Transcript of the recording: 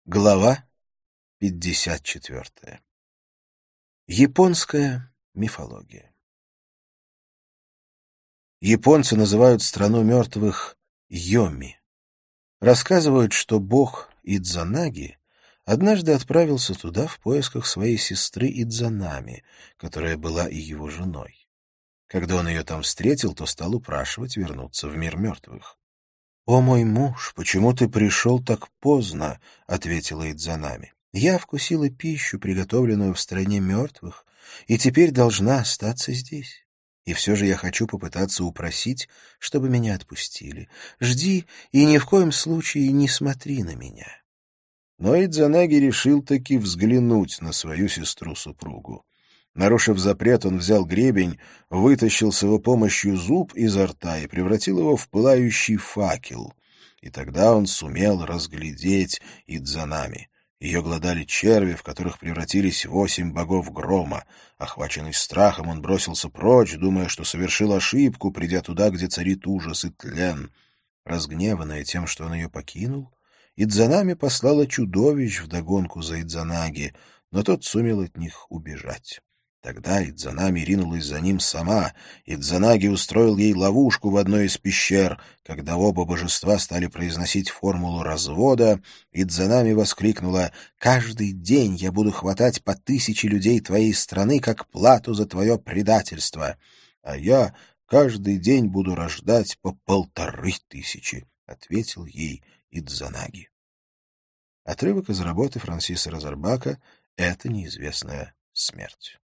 Глава 54. Японская мифология. Японцы называют страну мертвых Йоми. Рассказывают, что бог Идзанаги однажды отправился туда в поисках своей сестры Идзанами, которая была и его женой. Когда он ее там встретил, то стал упрашивать вернуться в мир мертвых. «О, мой муж, почему ты пришел так поздно?» — ответила Идзанами. «Я вкусила пищу, приготовленную в стране мертвых, и теперь должна остаться здесь. И все же я хочу попытаться упросить, чтобы меня отпустили. Жди и ни в коем случае не смотри на меня». Но Идзанаги решил таки взглянуть на свою сестру-супругу. Нарушив запрет, он взял гребень, вытащил с его помощью зуб изо рта и превратил его в пылающий факел. И тогда он сумел разглядеть Идзанами. Ее глодали черви, в которых превратились 8 богов грома. Охваченный страхом, он бросился прочь, думая, что совершил ошибку, придя туда, где царит ужас и тлен. Разгневанная тем, что он ее покинул, Идзанами послала чудовищ вдогонку за Идзанаги, но тот сумел от них убежать. Тогда Идзанами ринулась за ним сама. Идзанаги устроил ей ловушку в одной из пещер. Когда оба божества стали произносить формулу развода, Идзанами воскликнула: «Каждый день я буду хватать по 1000 людей твоей страны как плату за твое предательство, а я каждый день буду рождать по 1500», — ответил ей Идзанаги. Отрывок из работы Франсиса Розарбака «Это неизвестная смерть».